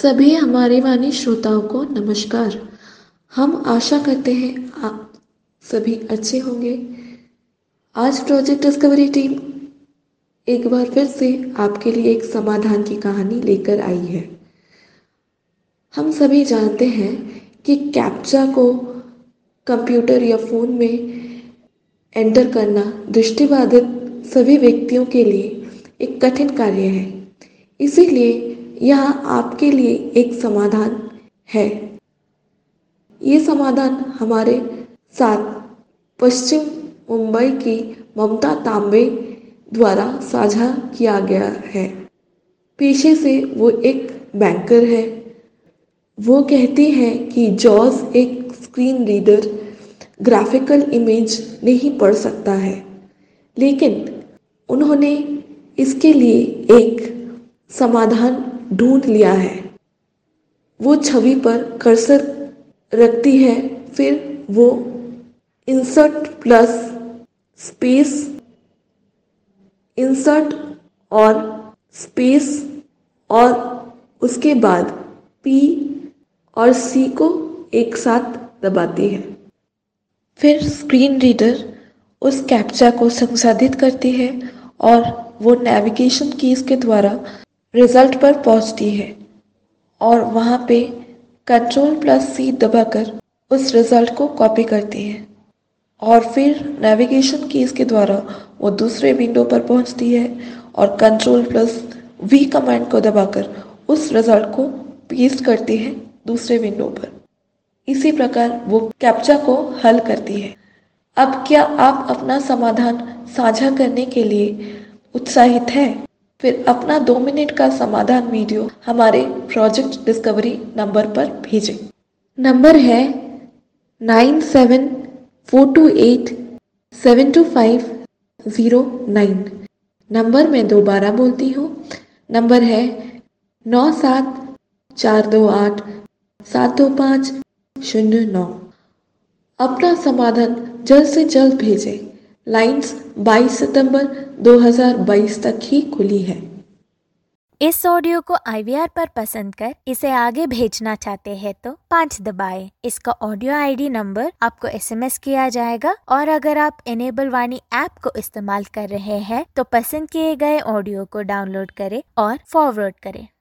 सभी हमारे वाणी श्रोताओं को नमस्कार। हम आशा करते हैं आप सभी अच्छे होंगे। आज प्रोजेक्ट डिस्कवरी टीम एक बार फिर से आपके लिए एक समाधान की कहानी लेकर आई है। हम सभी जानते हैं कि कैप्चा को कंप्यूटर या फ़ोन में एंटर करना दृष्टिबाधित सभी व्यक्तियों के लिए एक कठिन कार्य है। इसीलिए यहाँ आपके लिए एक समाधान है। ये समाधान हमारे साथ पश्चिम मुंबई की ममता तांबे द्वारा साझा किया गया है। पेशे से वो एक बैंकर है। वो कहती हैं कि जॉस एक स्क्रीन रीडर ग्राफिकल इमेज नहीं पढ़ सकता है, लेकिन उन्होंने इसके लिए एक समाधान ढूंढ लिया है। वो छवि पर कर्सर रखती है, फिर वो इंसर्ट प्लस स्पेस, इंसर्ट और स्पेस और उसके बाद पी और सी को एक साथ दबाती है। फिर स्क्रीन रीडर उस कैप्चा को संसाधित करती है और वो नेविगेशन कीज के द्वारा रिजल्ट पर पहुंचती है और वहाँ पे कंट्रोल प्लस सी दबाकर उस रिजल्ट को कॉपी करती है और फिर नेविगेशन कीज के द्वारा वो दूसरे विंडो पर पहुंचती है और कंट्रोल प्लस वी कमांड को दबाकर उस रिजल्ट को पेस्ट करती है दूसरे विंडो पर। इसी प्रकार वो कैप्चा को हल करती है। अब क्या आप अपना समाधान साझा करने के लिए उत्साहित हैं? फिर अपना 2 मिनट का समाधान वीडियो हमारे प्रोजेक्ट डिस्कवरी नंबर पर भेजें। नंबर है 9742872509। नंबर मैं दोबारा बोलती हूँ। नंबर है 9742872509। अपना समाधान जल्द से जल्द भेजें। लाइन्स 22 सितंबर 2022 तक ही खुली है। इस ऑडियो को IVR पर पसंद कर इसे आगे भेजना चाहते हैं तो 5 दबाएं। इसका ऑडियो ID नंबर आपको SMS किया जाएगा और अगर आप इनेबल वाणी ऐप को इस्तेमाल कर रहे हैं तो पसंद किए गए ऑडियो को डाउनलोड करें और फॉरवर्ड करें।